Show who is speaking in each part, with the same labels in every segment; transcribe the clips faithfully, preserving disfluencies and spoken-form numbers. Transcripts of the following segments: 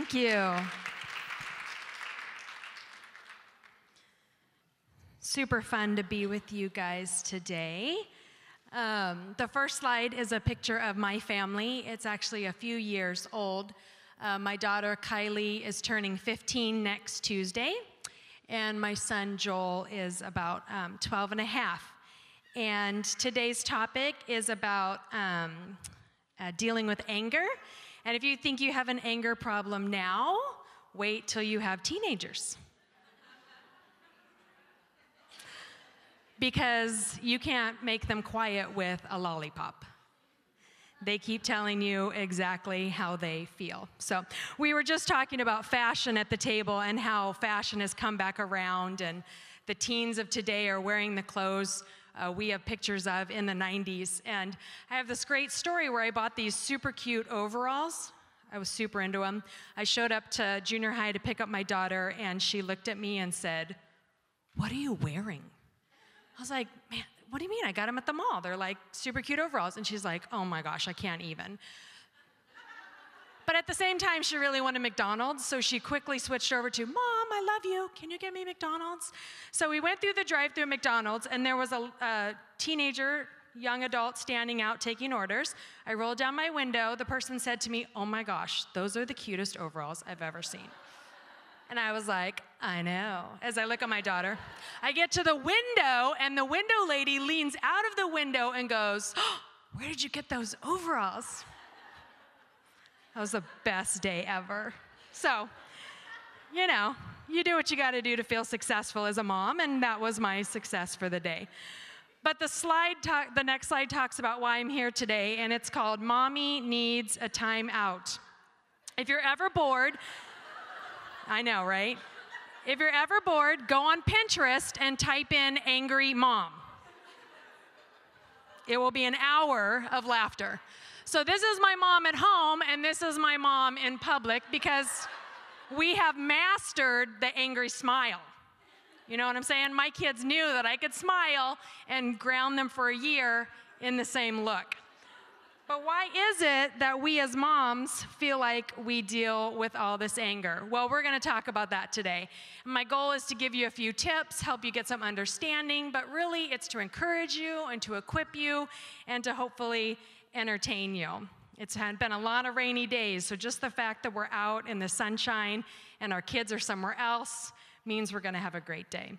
Speaker 1: Thank you. Super fun to be with you guys today. Um, the first slide is a picture of my family. It's actually a few years old. Uh, my daughter Kylie is turning fifteen next Tuesday, and my son Joel is about um, twelve and a half. And today's topic is about um, uh, dealing with anger. And if you think you have an anger problem now, wait till you have teenagers. Because you can't make them quiet with a lollipop. They keep telling you exactly how they feel. So we were just talking about fashion at the table and how fashion has come back around, and the teens of today are wearing the clothes uh, we have pictures of in the nineties. And I have this great story where I bought these super cute overalls. I was super into them. I showed up to junior high to pick up my daughter, and she looked at me and said, "What are you wearing?" I was like, "Man, what do you mean? I got them at the mall. They're like super cute overalls." And she's like, "Oh my gosh, I can't even." But at the same time, she really wanted McDonald's, so she quickly switched over to, "Mom, I love you. Can you get me McDonald's?" So we went through the drive-thru at McDonald's, and there was a, a teenager, young adult standing out taking orders. I rolled down my window. The person said to me, "Oh my gosh, those are the cutest overalls I've ever seen." And I was like, "I know," as I look at my daughter. I get to the window, and the window lady leans out of the window and goes, "Oh, where did you get those overalls?" That was the best day ever. So, you know, you do what you got to do to feel successful as a mom, and that was my success for the day. But the slide, talk, the next slide talks about why I'm here today, and it's called "Mommy Needs a Time Out." If you're ever bored, I know, right? If you're ever bored, go on Pinterest and type in "angry mom." It will be an hour of laughter. So this is my mom at home, and this is my mom in public, because we have mastered the angry smile. You know what I'm saying? My kids knew that I could smile and ground them for a year in the same look. But why is it that we as moms feel like we deal with all this anger? Well, we're going to talk about that today. My goal is to give you a few tips, help you get some understanding, but really it's to encourage you and to equip you and to hopefully entertain you. It's had been a lot of rainy days, so just the fact that we're out in the sunshine and our kids are somewhere else means we're going to have a great day.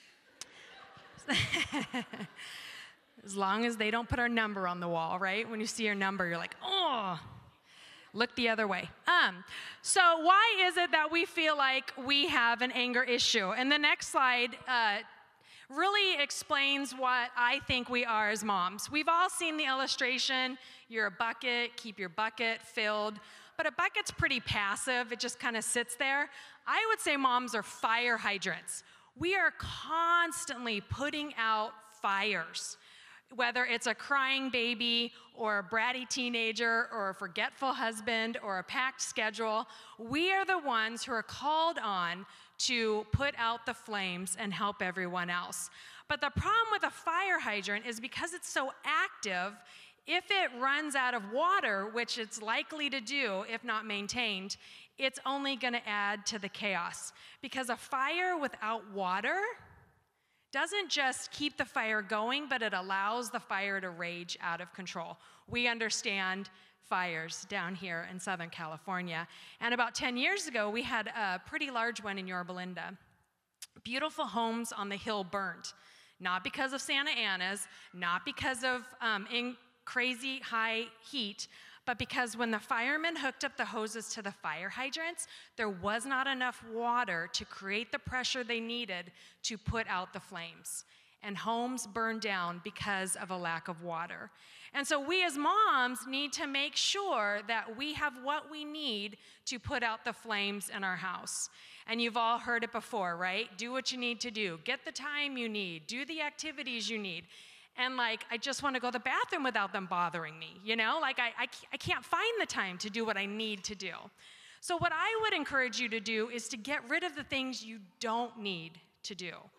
Speaker 1: As long as they don't put our number on the wall, right? When you see your number, you're like, "Oh, look the other way." Um, so why is it that we feel like we have an anger issue? And the next slide uh, really explains what I think we are as moms. We've all seen the illustration. You're a bucket, keep your bucket filled. But a bucket's pretty passive. It just kind of sits there. I would say moms are fire hydrants. We are constantly putting out fires. Whether it's a crying baby or a bratty teenager or a forgetful husband or a packed schedule, we are the ones who are called on to put out the flames and help everyone else. But the problem with a fire hydrant is because it's so active, if it runs out of water, which it's likely to do if not maintained, it's only going to add to the chaos. Because a fire without water doesn't just keep the fire going, but it allows the fire to rage out of control. We understand fires down here in Southern California. And about ten years ago, we had a pretty large one in Yorba Linda. Beautiful homes on the hill burned, not because of Santa Ana's, not because of um, in crazy high heat, but because when the firemen hooked up the hoses to the fire hydrants, there was not enough water to create the pressure they needed to put out the flames. And homes burned down because of a lack of water. And so we as moms need to make sure that we have what we need to put out the flames in our house. And you've all heard it before, right? Do what you need to do. Get the time you need. Do the activities you need. And like, I just want to go to the bathroom without them bothering me, you know? Like, I, I, I can't find the time to do what I need to do. So what I would encourage you to do is to get rid of the things you don't need to do.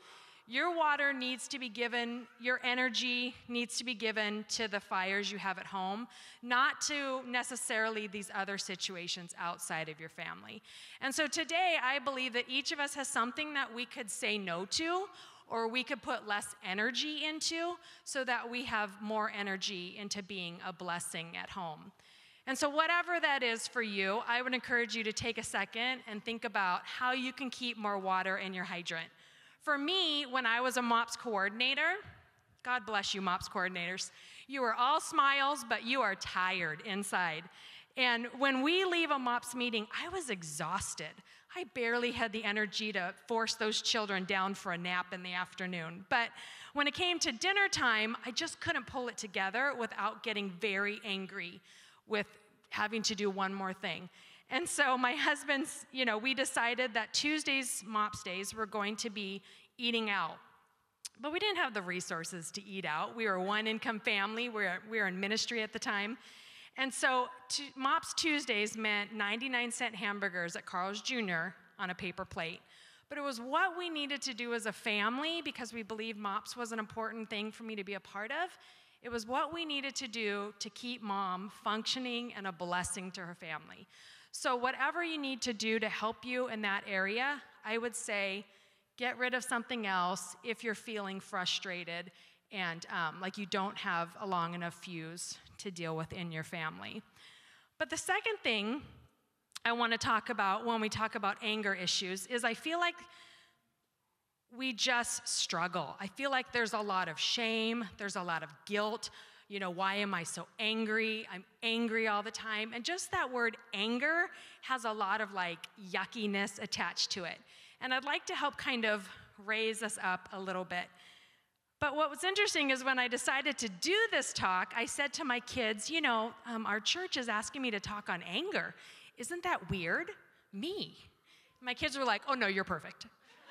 Speaker 1: Your water needs to be given, your energy needs to be given to the fires you have at home, not to necessarily these other situations outside of your family. And so today, I believe that each of us has something that we could say no to, or we could put less energy into, so that we have more energy into being a blessing at home. And so whatever that is for you, I would encourage you to take a second and think about how you can keep more water in your hydrant. For me, when I was a MOPS coordinator, God bless you, MOPS coordinators, you are all smiles, but you are tired inside. And when we leave a MOPS meeting, I was exhausted. I barely had the energy to force those children down for a nap in the afternoon. But when it came to dinner time, I just couldn't pull it together without getting very angry with having to do one more thing. And so my husband's, you know, we decided that Tuesdays, MOPS days, were going to be eating out. But we didn't have the resources to eat out. We were a one-income family. We were, we were in ministry at the time. And so to, MOPS Tuesdays meant ninety-nine cent hamburgers at Carl's Junior on a paper plate. But it was what we needed to do as a family because we believed MOPS was an important thing for me to be a part of. It was what we needed to do to keep Mom functioning and a blessing to her family. So whatever you need to do to help you in that area, I would say get rid of something else if you're feeling frustrated and um, like you don't have a long enough fuse to deal with in your family. But the second thing I want to talk about when we talk about anger issues is I feel like we just struggle. I feel like there's a lot of shame, there's a lot of guilt. You know, why am I so angry? I'm angry all the time. And just that word anger has a lot of like yuckiness attached to it. And I'd like to help kind of raise us up a little bit. But what was interesting is when I decided to do this talk, I said to my kids, you know, um, our church is asking me to talk on anger. Isn't that weird? Me. My kids were like, oh no, you're perfect.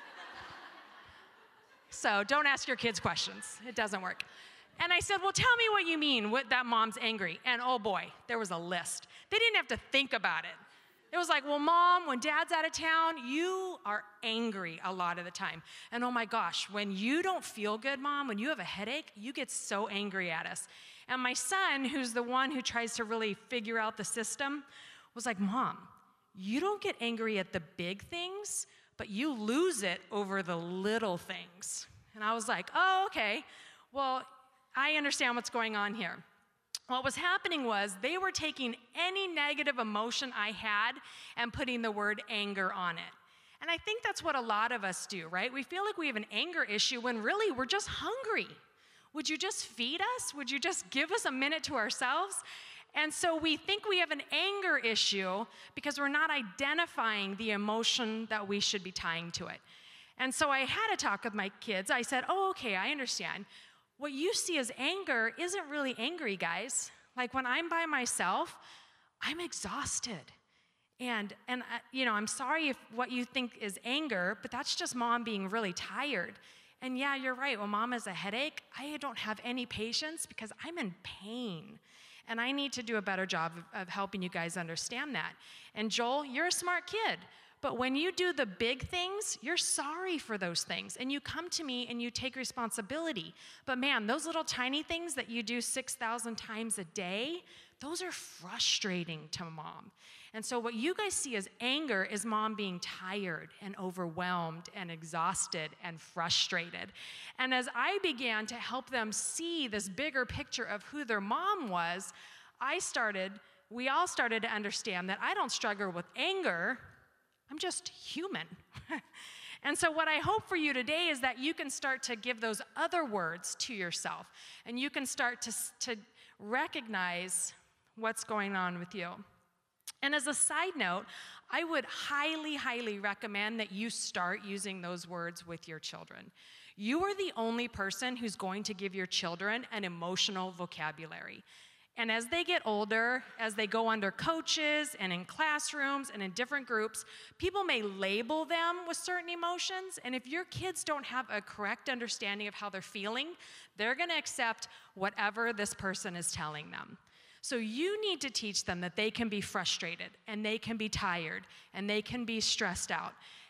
Speaker 1: So don't ask your kids questions. It doesn't work. And I said, well, tell me what you mean with that mom's angry. And oh boy, there was a list. They didn't have to think about it. It was like, well, Mom, when Dad's out of town, you are angry a lot of the time. And oh my gosh, when you don't feel good, Mom, when you have a headache, you get so angry at us. And my son, who's the one who tries to really figure out the system, was like, Mom, you don't get angry at the big things, but you lose it over the little things. And I was like, oh, okay. Well, I understand what's going on here. What was happening was they were taking any negative emotion I had and putting the word anger on it. And I think that's what a lot of us do, right? We feel like we have an anger issue when really we're just hungry. Would you just feed us? Would you just give us a minute to ourselves? And so we think we have an anger issue because we're not identifying the emotion that we should be tying to it. And so I had a talk with my kids. I said, oh, okay, I understand. What you see as anger isn't really angry, guys. Like when I'm by myself, I'm exhausted. And, and uh, you know, I'm sorry if what you think is anger, but that's just Mom being really tired. And yeah, you're right. When Mom has a headache, I don't have any patience because I'm in pain. And I need to do a better job of, of helping you guys understand that. And Joel, you're a smart kid. But when you do the big things, you're sorry for those things. And you come to me and you take responsibility. But man, those little tiny things that you do six thousand times a day, those are frustrating to Mom. And so what you guys see as anger is Mom being tired and overwhelmed and exhausted and frustrated. And as I began to help them see this bigger picture of who their mom was, I started, we all started to understand that I don't struggle with anger, I'm just human. And so what I hope for you today is that you can start to give those other words to yourself, and you can start to, to recognize what's going on with you. And as a side note, I would highly, highly recommend that you start using those words with your children. You are the only person who's going to give your children an emotional vocabulary. And as they get older, as they go under coaches and in classrooms and in different groups, people may label them with certain emotions. And if your kids don't have a correct understanding of how they're feeling, they're going to accept whatever this person is telling them. So you need to teach them that they can be frustrated and they can be tired and they can be stressed out.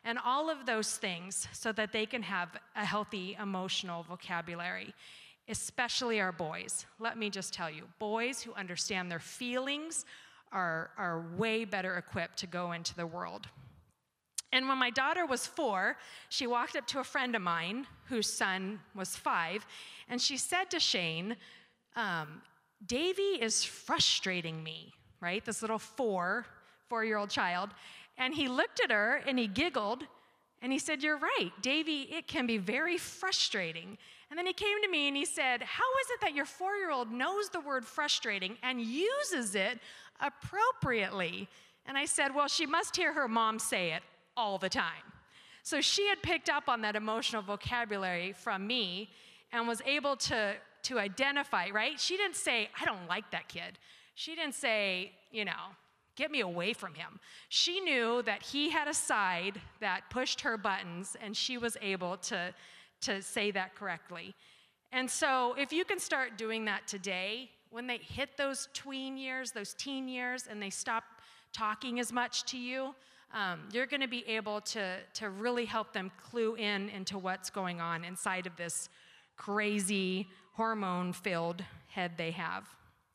Speaker 1: and all of those things so that they can have a healthy emotional vocabulary, especially our boys. Let me just tell you, boys who understand their feelings are, are way better equipped to go into the world. And when my daughter was four, she walked up to a friend of mine whose son was five, and she said to Shane, um, Davy is frustrating me, right? This little four, four-year-old child. And he looked at her and he giggled and he said, you're right, Davy, it can be very frustrating. And then he came to me and he said, how is it that your four-year-old knows the word frustrating and uses it appropriately? And I said, well, she must hear her mom say it all the time. So she had picked up on that emotional vocabulary from me and was able to, to identify, right? She didn't say, I don't like that kid. She didn't say, you know, get me away from him. She knew that he had a side that pushed her buttons, and she was able to, to say that correctly. And so if you can start doing that today, when they hit those tween years, those teen years, and they stop talking as much to you, um, you're going to be able to, to really help them clue in into what's going on inside of this crazy, hormone-filled head they have.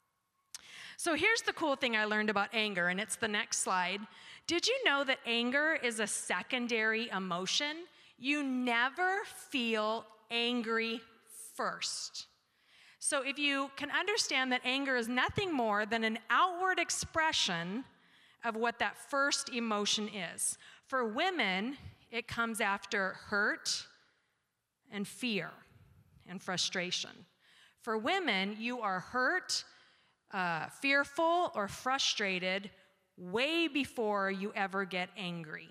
Speaker 1: So here's the cool thing I learned about anger, and it's the next slide. Did you know that anger is a secondary emotion? You never feel angry first. So if you can understand that anger is nothing more than an outward expression of what that first emotion is. For women, it comes after hurt and fear and frustration. For women, you are hurt, uh, fearful, or frustrated way before you ever get angry.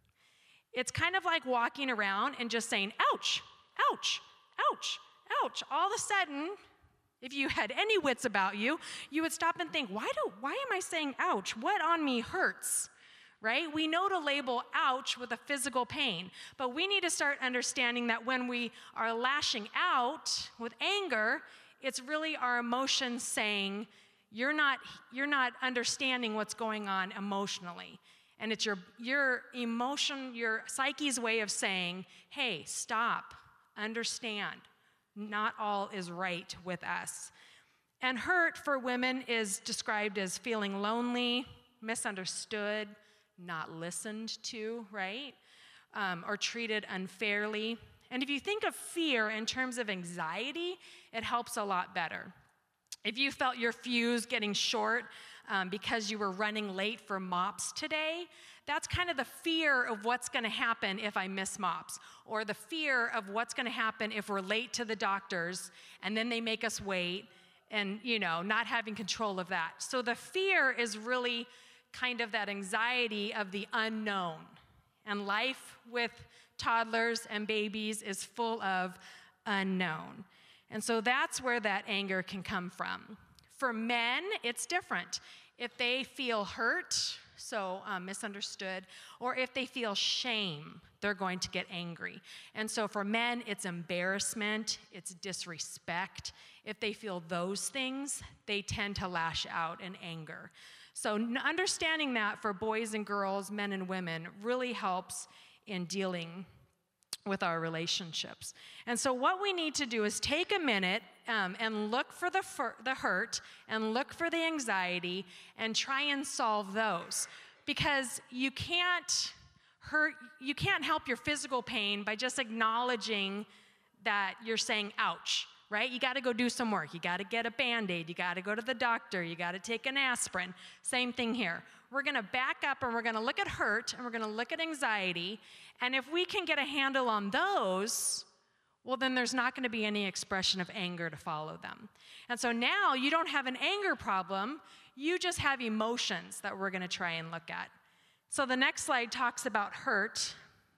Speaker 1: It's kind of like walking around and just saying, ouch, ouch, ouch, ouch. All of a sudden, if you had any wits about you, you would stop and think, why do, why am I saying ouch? What on me hurts, right? We know to label ouch with a physical pain, but we need to start understanding that when we are lashing out with anger, it's really our emotions saying, you're not, you're not understanding what's going on emotionally. And it's your, your emotion, your psyche's way of saying, hey, stop, understand. Not all is right with us. And hurt for women is described as feeling lonely, misunderstood, not listened to, right? Um, or treated unfairly. And if you think of fear in terms of anxiety, it helps a lot better. If you felt your fuse getting short um, because you were running late for mops today, that's kind of the fear of what's going to happen if I miss mops, or the fear of what's going to happen if we're late to the doctors and then they make us wait, and, you know, not having control of that. So the fear is really kind of that anxiety of the unknown. And life with toddlers and babies is full of unknown. And so that's where that anger can come from. For men, it's different. If they feel hurt, so um, misunderstood, or if they feel shame, they're going to get angry. And so for men, it's embarrassment, it's disrespect. If they feel those things, they tend to lash out in anger. So understanding that for boys and girls, men and women, really helps in dealing with our relationships. And so what we need to do is take a minute um, and look for the, fur- the hurt and look for the anxiety and try and solve those. Because you can't hurt, you can't help your physical pain by just acknowledging that you're saying ouch, right? You got to go do some work. You got to get a Band-Aid. You got to go to the doctor. You got to take an aspirin. Same thing here. We're going to back up and we're going to look at hurt and we're going to look at anxiety. And if we can get a handle on those, well, then there's not going to be any expression of anger to follow them. And so now you don't have an anger problem. You just have emotions that we're going to try and look at. So the next slide talks about hurt.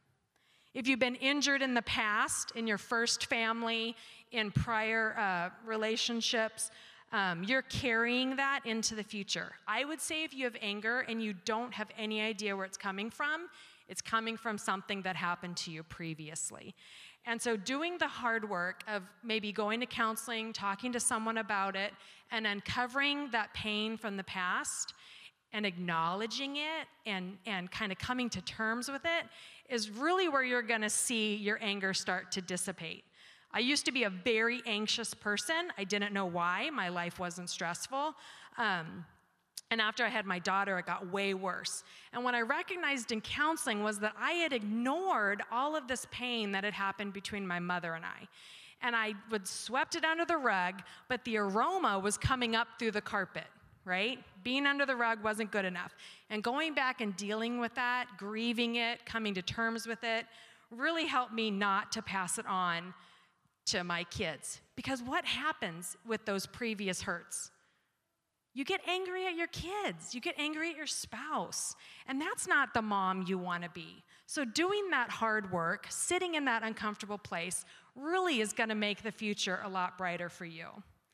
Speaker 1: If you've been injured in the past, in your first family, in prior uh, relationships, um, you're carrying that into the future. I would say if you have anger and you don't have any idea where it's coming from, it's coming from something that happened to you previously. And so doing the hard work of maybe going to counseling, talking to someone about it, and uncovering that pain from the past and acknowledging it and, and kind of coming to terms with it is really where you're gonna see your anger start to dissipate. I used to be a very anxious person. I didn't know why. My life wasn't stressful. Um, and after I had my daughter, it got way worse. And what I recognized in counseling was that I had ignored all of this pain that had happened between my mother and I. And I would swept it under the rug, but the aroma was coming up through the carpet, right? Being under the rug wasn't good enough. And going back and dealing with that, grieving it, coming to terms with it, really helped me not to pass it on to my kids. Because what happens with those previous hurts? You get angry at your kids. You get angry at your spouse. And that's not the mom you want to be. So doing that hard work, sitting in that uncomfortable place, really is going to make the future a lot brighter for you.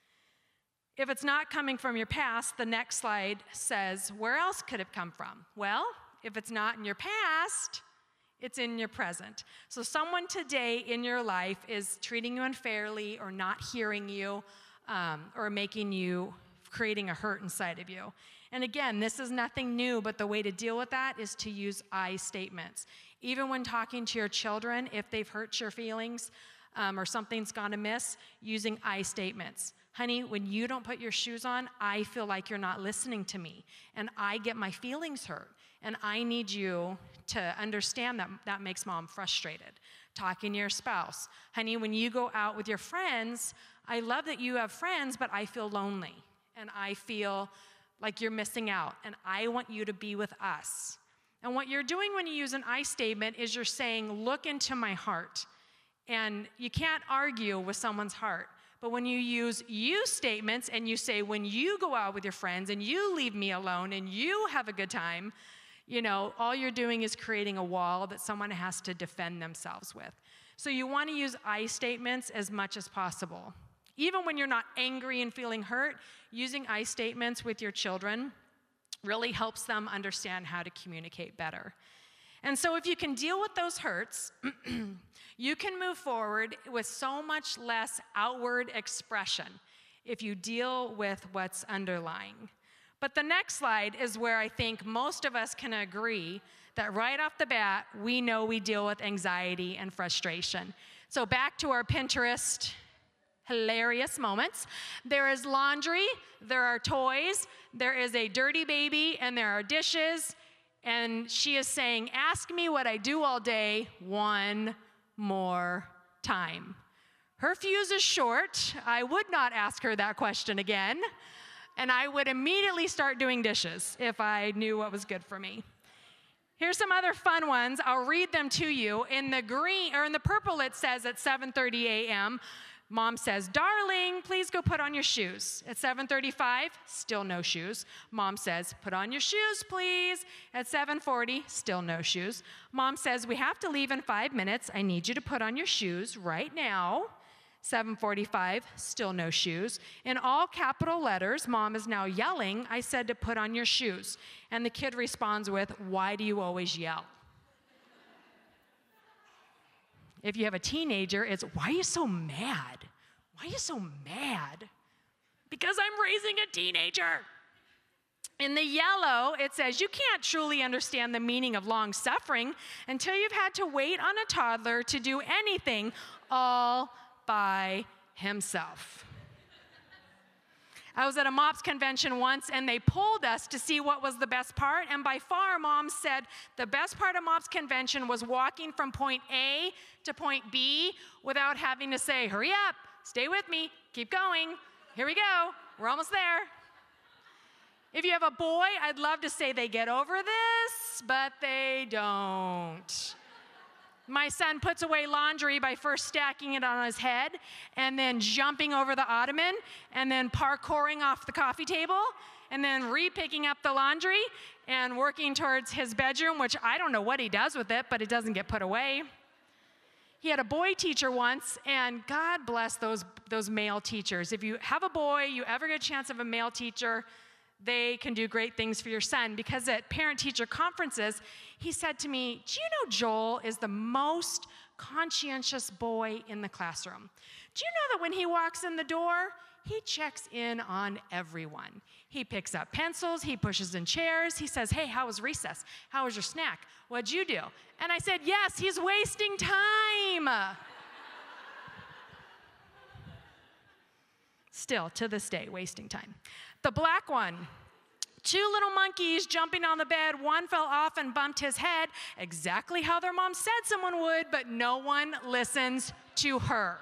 Speaker 1: If it's not coming from your past, the next slide says, where else could it come from? Well, if it's not in your past, it's in your present. So someone today in your life is treating you unfairly or not hearing you um, or making you, creating a hurt inside of you. And again, this is nothing new, but the way to deal with that is to use I statements. Even when talking to your children, if they've hurt your feelings um, or something's gone amiss, using I statements. Honey, when you don't put your shoes on, I feel like you're not listening to me, and I get my feelings hurt. And I need you to understand that that makes mom frustrated. Talking to your spouse. Honey, when you go out with your friends, I love that you have friends, but I feel lonely. And I feel like you're missing out. And I want you to be with us. And what you're doing when you use an I statement is you're saying, look into my heart. And you can't argue with someone's heart. But when you use you statements and you say, when you go out with your friends and you leave me alone and you have a good time, you know, all you're doing is creating a wall that someone has to defend themselves with. So you want to use I statements as much as possible. Even when you're not angry and feeling hurt, using I statements with your children really helps them understand how to communicate better. And so if you can deal with those hurts, you can move forward with so much less outward expression if you deal with what's underlying. But the next slide is where I think most of us can agree that right off the bat, we know we deal with anxiety and frustration. So back to our Pinterest hilarious moments. There is laundry, there are toys, there is a dirty baby, and there are dishes. And she is saying, ask me what I do all day one more time. Her fuse is short. I would not ask her that question again. And I would immediately start doing dishes if I knew what was good for me. Here's some other fun ones. I'll read them to you. In the green, or in the purple, it says at seven thirty a m, Mom says, darling, please go put on your shoes. At seven thirty-five, still no shoes. Mom says, put on your shoes, please. At seven forty, still no shoes. Mom says, we have to leave in five minutes. I need you to put on your shoes right now. seven forty-five, still no shoes. In all capital letters, Mom is now yelling, I said to put on your shoes. And the kid responds with, why do you always yell? If you have a teenager, it's, why are you so mad? Why are you so mad? Because I'm raising a teenager. In the yellow, it says, you can't truly understand the meaning of long suffering until you've had to wait on a toddler to do anything all by himself. I was at a MOPS convention once, and they pulled us to see what was the best part, and by far, Mom said the best part of MOPS convention was walking from point A to point B without having to say, hurry up, stay with me, keep going, here we go, we're almost there. If you have a boy, I'd love to say they get over this, but they don't. My son puts away laundry by first stacking it on his head and then jumping over the ottoman and then parkouring off the coffee table and then re-picking up the laundry and working towards his bedroom, which I don't know what he does with it, but it doesn't get put away. He had a boy teacher once, and God bless those, those male teachers. If you have a boy, you ever get a chance of a male teacher, they can do great things for your son, because at parent-teacher conferences, he said to me, do you know Joel is the most conscientious boy in the classroom? Do you know that when he walks in the door, he checks in on everyone. He picks up pencils, he pushes in chairs, he says, hey, how was recess? How was your snack? What'd you do? And I said, yes, he's wasting time. Still, to this day, wasting time. The black one. Two little monkeys jumping on the bed. One fell off and bumped his head, exactly how their mom said someone would, but no one listens to her.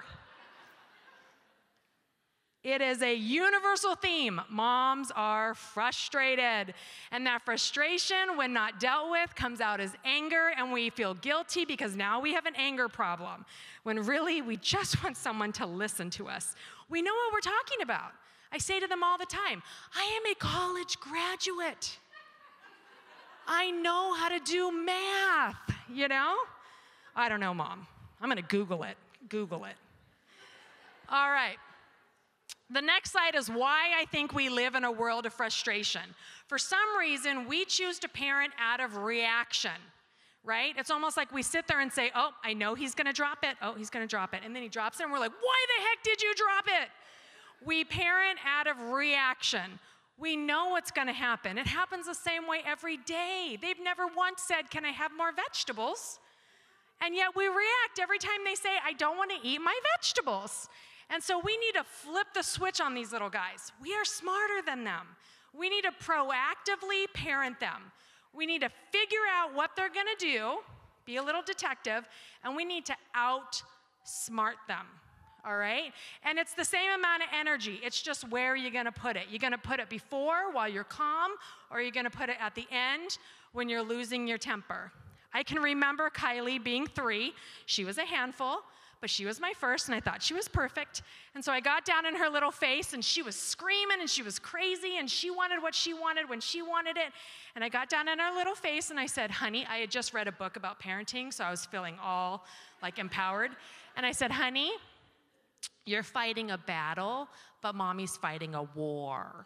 Speaker 1: It is a universal theme. Moms are frustrated. And that frustration, when not dealt with, comes out as anger, and we feel guilty because now we have an anger problem, when really we just want someone to listen to us. We know what we're talking about. I say to them all the time, I am a college graduate. I know how to do math, you know? I don't know, Mom. I'm gonna Google it, Google it. All right. The next slide is why I think we live in a world of frustration. For some reason, we choose to parent out of reaction, right? It's almost like we sit there and say, oh, I know he's gonna drop it. Oh, he's gonna drop it. And then he drops it, and we're like, why the heck did you drop it? We parent out of reaction. We know what's gonna happen. It happens the same way every day. They've never once said, can I have more vegetables? And yet we react every time they say, I don't wanna eat my vegetables. And so we need to flip the switch on these little guys. We are smarter than them. We need to proactively parent them. We need to figure out what they're gonna do, be a little detective, and we need to outsmart them. All right? And it's the same amount of energy. It's just where you're gonna put it. You're gonna put it before while you're calm, or you're gonna put it at the end when you're losing your temper. I can remember Kylie being three. She was a handful, but she was my first, and I thought she was perfect. And so I got down in her little face, and she was screaming, and she was crazy, and she wanted what she wanted when she wanted it. And I got down in her little face, and I said, honey, I had just read a book about parenting, so I was feeling all like empowered. And I said, honey, you're fighting a battle, but mommy's fighting a war.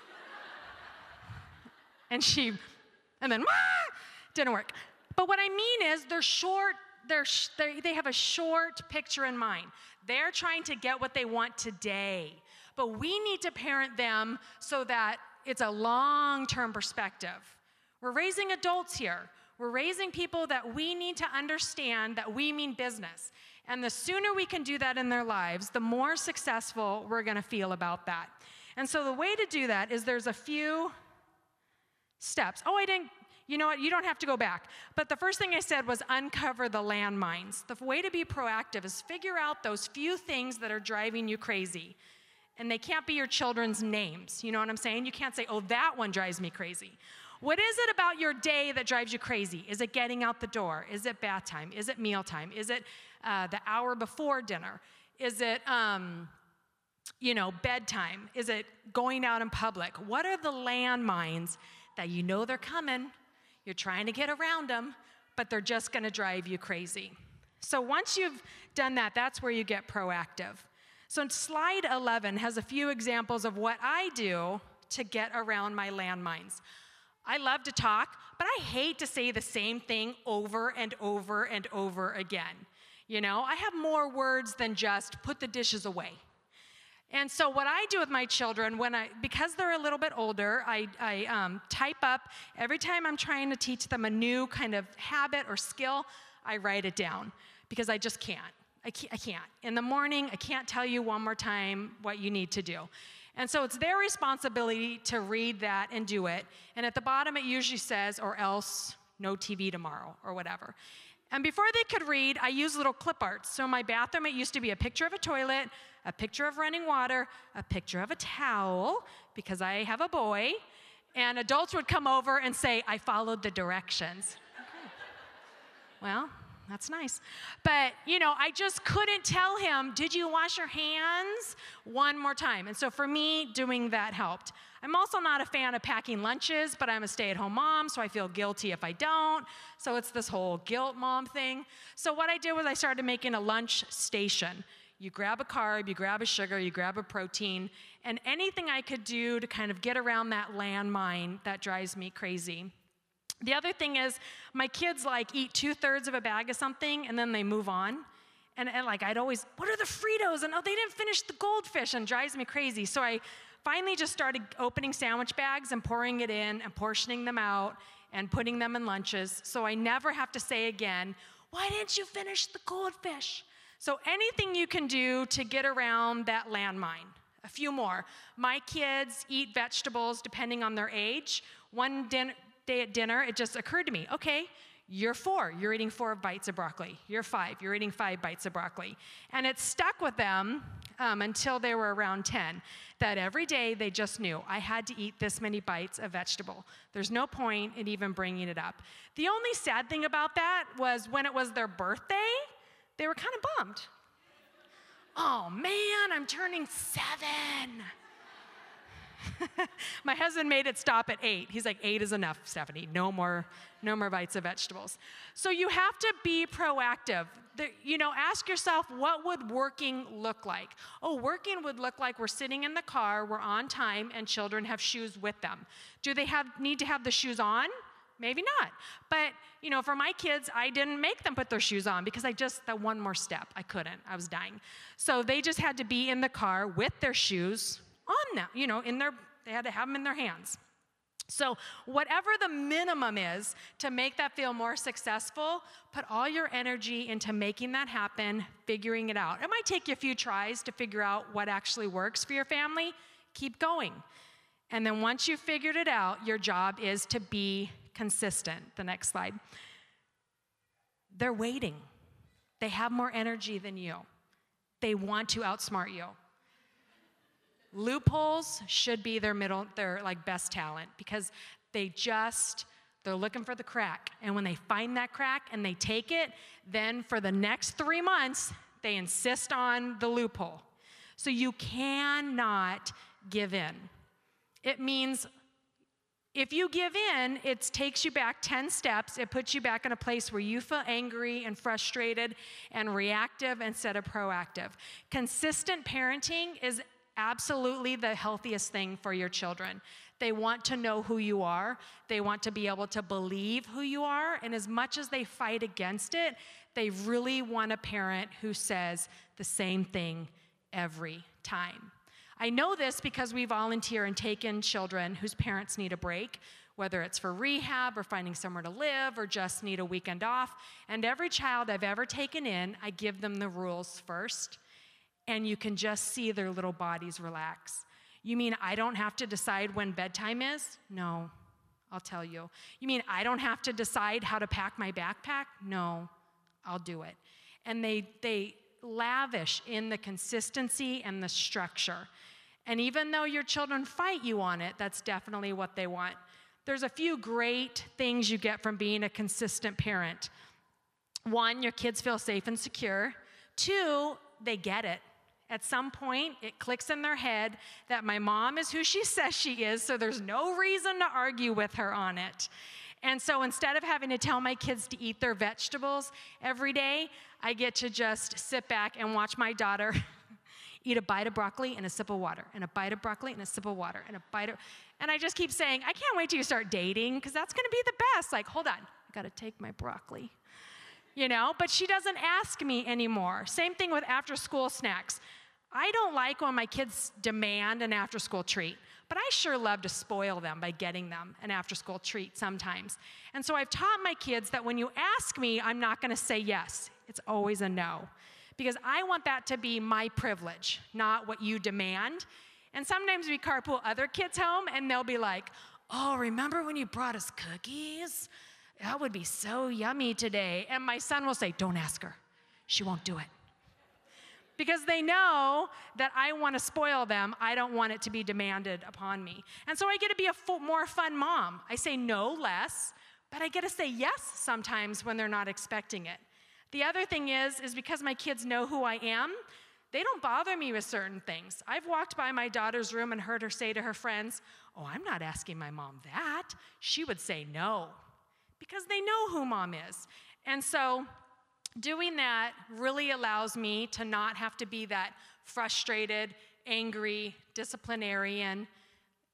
Speaker 1: And she, and then, ah, didn't work. But what I mean is they're short, they're, they're, they have a short picture in mind. They're trying to get what they want today. But we need to parent them so that it's a long-term perspective. We're raising adults here. We're raising people that we need to understand that we mean business. And the sooner we can do that in their lives, the more successful we're gonna feel about that. And so the way to do that is there's a few steps. Oh, I didn't, you know what, you don't have to go back. But the first thing I said was uncover the landmines. The way to be proactive is figure out those few things that are driving you crazy. And they can't be your children's names, you know what I'm saying? You can't say, oh, that one drives me crazy. What is it about your day that drives you crazy? Is it getting out the door? Is it bath time? Is it meal time? Is it uh, the hour before dinner? Is it, um, you know, bedtime? Is it going out in public? What are the landmines that you know they're coming? You're trying to get around them, but they're just gonna drive you crazy. So once you've done that, that's where you get proactive. So slide eleven has a few examples of what I do to get around my landmines. I love to talk, but I hate to say the same thing over and over and over again. You know, I have more words than just put the dishes away. And so what I do with my children, when I, because they're a little bit older, I, I um, type up, every time I'm trying to teach them a new kind of habit or skill, I write it down, because I just can't. I can't, I can't. In the morning, I can't tell you one more time what you need to do. And so it's their responsibility to read that and do it. And at the bottom, it usually says, or else no T V tomorrow, or whatever. And before they could read, I use little clip arts. So in my bathroom, it used to be a picture of a toilet, a picture of running water, a picture of a towel, because I have a boy. And adults would come over and say, I followed the directions. Okay. Well, that's nice. But, you know, I just couldn't tell him, did you wash your hands? One more time. And so for me, doing that helped. I'm also not a fan of packing lunches, but I'm a stay-at-home mom, so I feel guilty if I don't. So it's this whole guilt mom thing. So what I did was I started making a lunch station. You grab a carb, you grab a sugar, you grab a protein, and anything I could do to kind of get around that landmine that drives me crazy. The other thing is, my kids like eat two-thirds of a bag of something and then they move on. And, and like I'd always, what are the Fritos? And oh, they didn't finish the goldfish, and it drives me crazy. So I finally just started opening sandwich bags and pouring it in and portioning them out and putting them in lunches, so I never have to say again, why didn't you finish the goldfish? So anything you can do to get around that landmine. A few more. My kids eat vegetables depending on their age. One din- day at dinner, it just occurred to me, okay, you're four, you're eating four bites of broccoli. You're five, you're eating five bites of broccoli. And it stuck with them um, until they were around ten, that every day they just knew I had to eat this many bites of vegetable. There's no point in even bringing it up. The only sad thing about that was when it was their birthday, they were kind of bummed. Oh man, I'm turning seven. My husband made it stop at eight. He's like, eight is enough, Stephanie. No more, no more bites of vegetables. So you have to be proactive. The, you know, ask yourself, what would working look like? Oh, working would look like we're sitting in the car, we're on time, and children have shoes with them. Do they have need to have the shoes on? Maybe not. But, you know, for my kids, I didn't make them put their shoes on because I just, that one more step, I couldn't. I was dying. So they just had to be in the car with their shoes on them, you know, in their, they had to have them in their hands. So whatever the minimum is to make that feel more successful, put all your energy into making that happen, figuring it out. It might take you a few tries to figure out what actually works for your family. Keep going. And then once you've figured it out, your job is to be consistent. The next slide. They're waiting. They have more energy than you. They want to outsmart you. Loopholes should be their middle, their like best talent, because they just, they're looking for the crack. And when they find that crack and they take it, then for the next three months, they insist on the loophole. So you cannot give in. It means if you give in, it takes you back ten steps. It puts you back in a place where you feel angry and frustrated and reactive instead of proactive. Consistent parenting is absolutely the healthiest thing for your children. They want to know who you are. They want to be able to believe who you are. And as much as they fight against it, they really want a parent who says the same thing every time. I know this because we volunteer and take in children whose parents need a break, whether it's for rehab or finding somewhere to live or just need a weekend off. And every child I've ever taken in, I give them the rules first. And you can just see their little bodies relax. You mean I don't have to decide when bedtime is? No, I'll tell you. You mean I don't have to decide how to pack my backpack? No, I'll do it. And they, they lavish in the consistency and the structure. And even though your children fight you on it, that's definitely what they want. There's a few great things you get from being a consistent parent. One, your kids feel safe and secure. Two, they get it. At some point, it clicks in their head that my mom is who she says she is, so there's no reason to argue with her on it. And so instead of having to tell my kids to eat their vegetables every day, I get to just sit back and watch my daughter eat a bite of broccoli and a sip of water, and a bite of broccoli and a sip of water, and a bite of, and I just keep saying, I can't wait till you start dating, because that's gonna be the best. Like, hold on, I gotta take my broccoli. You know, but she doesn't ask me anymore. Same thing with after-school snacks. I don't like when my kids demand an after-school treat, but I sure love to spoil them by getting them an after-school treat sometimes. And so I've taught my kids that when you ask me, I'm not gonna say yes. It's always a no, because I want that to be my privilege, not what you demand. And sometimes we carpool other kids home, and they'll be like, oh, remember when you brought us cookies? That would be so yummy today. And my son will say, don't ask her. She won't do it. Because they know that I want to spoil them. I don't want it to be demanded upon me. And so I get to be a full, more fun mom. I say no less, but I get to say yes sometimes when they're not expecting it. The other thing is, is because my kids know who I am, they don't bother me with certain things. I've walked by my daughter's room and heard her say to her friends, oh, I'm not asking my mom that. She would say no. Because they know who mom is. And so doing that really allows me to not have to be that frustrated, angry disciplinarian.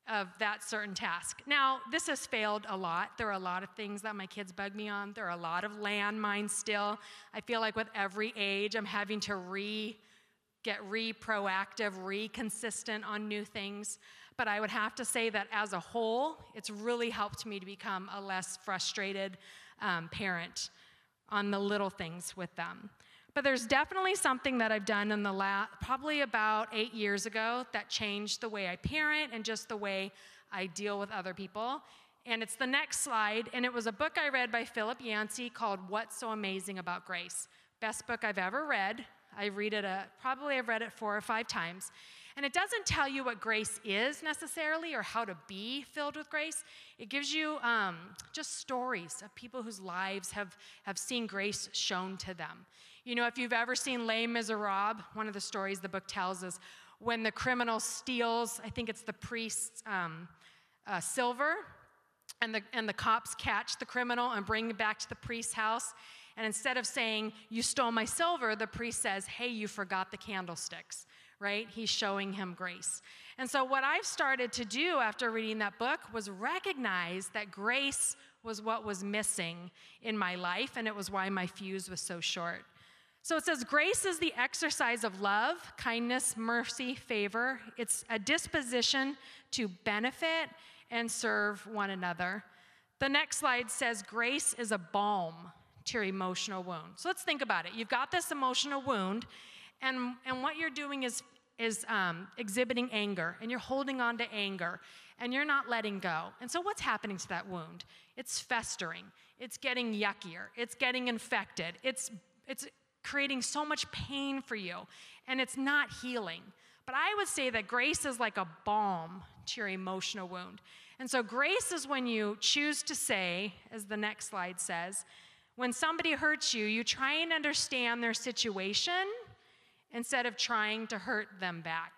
Speaker 1: of that certain task. Now, this has failed a lot. There are a lot of things that my kids bug me on. There are a lot of landmines still. I feel like with every age, I'm having to re, get re-proactive, re-consistent on new things. But I would have to say that as a whole, it's really helped me to become a less frustrated um, parent on the little things with them. But there's definitely something that I've done in the last, probably about eight years ago, that changed the way I parent and just the way I deal with other people. And it's the next slide, and it was a book I read by Philip Yancey called What's So Amazing About Grace. Best book I've ever read. I read it, a, probably I've read it four or five times. And it doesn't tell you what grace is necessarily or how to be filled with grace. It gives you um, just stories of people whose lives have, have seen grace shown to them. You know, if you've ever seen Les Miserables, one of the stories the book tells is when the criminal steals, I think it's the priest's um, uh, silver, and the, and the cops catch the criminal and bring it back to the priest's house. And instead of saying, you stole my silver, the priest says, hey, you forgot the candlesticks, right? He's showing him grace. And so what I've started to do after reading that book was recognize that grace was what was missing in my life, and it was why my fuse was so short. So it says, grace is the exercise of love, kindness, mercy, favor. It's a disposition to benefit and serve one another. The next slide says, grace is a balm to your emotional wound. So let's think about it. You've got this emotional wound, and, and what you're doing is, is um, exhibiting anger, and you're holding on to anger, and you're not letting go. And so what's happening to that wound? It's festering. It's getting yuckier. It's getting infected. It's, it's creating so much pain for you, and it's not healing. But I would say that grace is like a balm to your emotional wound. And so grace is when you choose to say, as the next slide says, when somebody hurts you, you try and understand their situation instead of trying to hurt them back.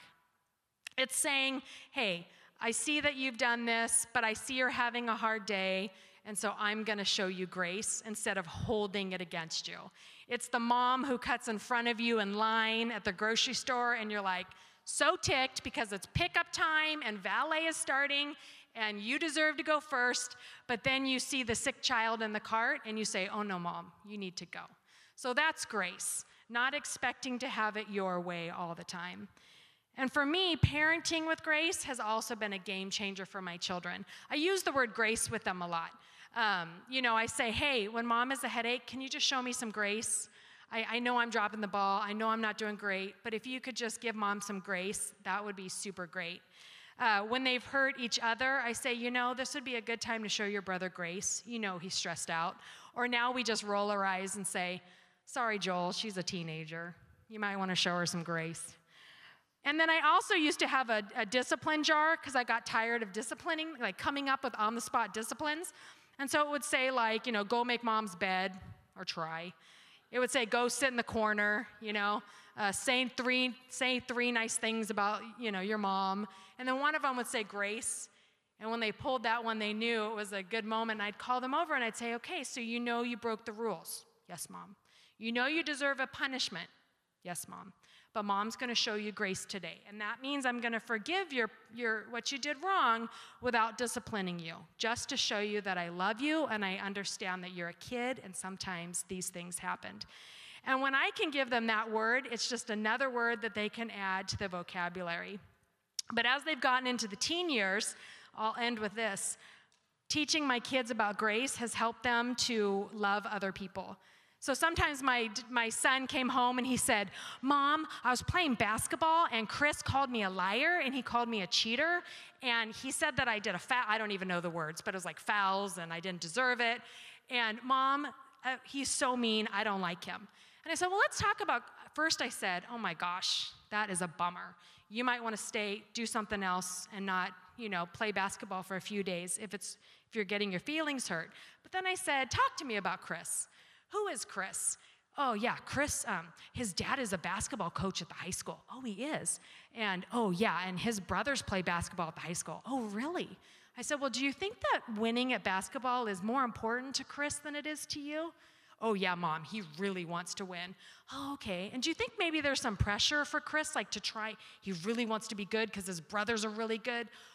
Speaker 1: It's saying, hey, I see that you've done this, but I see you're having a hard day, and so I'm going to show you grace instead of holding it against you. It's the mom who cuts in front of you in line at the grocery store, and you're like so ticked because it's pickup time and valet is starting, and you deserve to go first, but then you see the sick child in the cart, and you say, oh no, mom, you need to go. So that's grace, not expecting to have it your way all the time. And for me, parenting with grace has also been a game changer for my children. I use the word grace with them a lot. Um, you know, I say, hey, when mom has a headache, can you just show me some grace? I, I know I'm dropping the ball. I know I'm not doing great, but if you could just give mom some grace, that would be super great. Uh, when they've hurt each other, I say, you know, this would be a good time to show your brother grace. You know he's stressed out. Or now we just roll our eyes and say, sorry, Joel, she's a teenager. You might want to show her some grace. And then I also used to have a, a discipline jar because I got tired of disciplining, like coming up with on-the-spot disciplines. And so it would say, like, you know, go make mom's bed, or try. It would say, go sit in the corner, you know, uh, saying three, say three nice things about, you know, your mom. And then one of them would say grace. And when they pulled that one, they knew it was a good moment. And I'd call them over and I'd say, okay, so you know you broke the rules. Yes, mom. You know you deserve a punishment. Yes, mom. But mom's going to show you grace today. And that means I'm going to forgive your, your, what you did wrong without disciplining you, just to show you that I love you and I understand that you're a kid and sometimes these things happened. And when I can give them that word, it's just another word that they can add to the vocabulary. But as they've gotten into the teen years, I'll end with this. Teaching my kids about grace has helped them to love other people. So sometimes my, my son came home and he said, Mom, I was playing basketball and Chris called me a liar and he called me a cheater. And he said that I did a foul. I don't even know the words, but it was like fouls and I didn't deserve it. And Mom, uh, he's so mean, I don't like him. And I said, well, let's talk about, first I said, oh my gosh, that is a bummer. You might want to stay, do something else and not, you know, play basketball for a few days if it's, if you're getting your feelings hurt. But then I said, talk to me about Chris. Who is Chris? Oh, yeah, Chris, um, his dad is a basketball coach at the high school. Oh, he is. And, oh, yeah, and his brothers play basketball at the high school. Oh, really? I said, well, do you think that winning at basketball is more important to Chris than it is to you? Oh, yeah, Mom, he really wants to win. Oh, okay. And do you think maybe there's some pressure for Chris, like to try, he really wants to be good because his brothers are really good?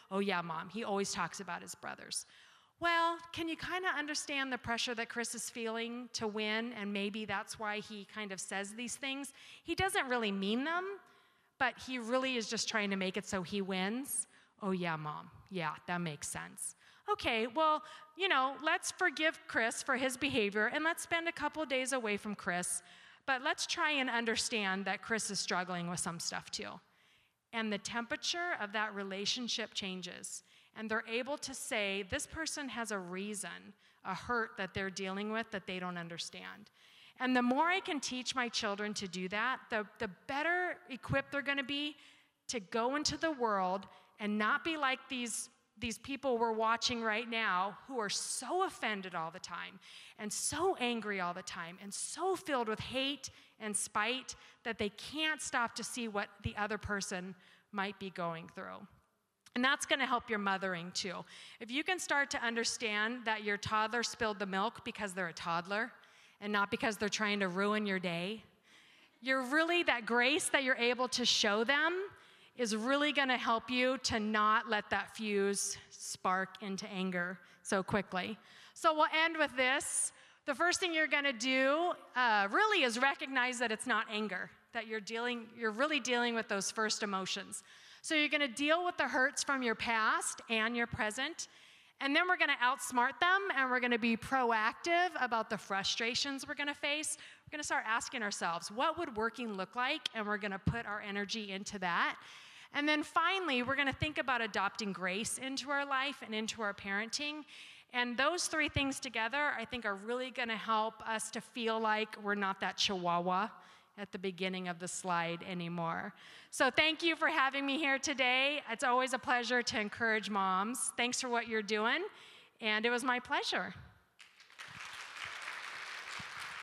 Speaker 1: Oh yeah, Mom, he always talks about his brothers. Well, can you kind of understand the pressure that Chris is feeling to win, and maybe that's why he kind of says these things? He doesn't really mean them, but he really is just trying to make it so he wins. Oh yeah, Mom, yeah, that makes sense. Okay, well, you know, let's forgive Chris for his behavior, and let's spend a couple days away from Chris, but let's try and understand that Chris is struggling with some stuff too. And the temperature of that relationship changes. And they're able to say, this person has a reason, a hurt that they're dealing with that they don't understand. And the more I can teach my children to do that, the, the better equipped they're gonna be to go into the world and not be like these, these people we're watching right now who are so offended all the time and so angry all the time and so filled with hate and spite that they can't stop to see what the other person might be going through. And that's going to help your mothering too. If you can start to understand that your toddler spilled the milk because they're a toddler and not because they're trying to ruin your day, you're really, that grace that you're able to show them is really going to help you to not let that fuse spark into anger so quickly. So we'll end with this. The first thing you're going to do uh, really is recognize that it's not anger, that you're dealing, you're really dealing with those first emotions. So you're going to deal with the hurts from your past and your present, and then we're going to outsmart them, and we're going to be proactive about the frustrations we're going to face. We're going to start asking ourselves, what would working look like? And we're going to put our energy into that. And then finally, we're going to think about adopting grace into our life and into our parenting. And those three things together, I think, are really going to help us to feel like we're not that chihuahua at the beginning of the slide anymore. So thank you for having me here today. It's always a pleasure to encourage moms. Thanks for what you're doing, and it was my pleasure.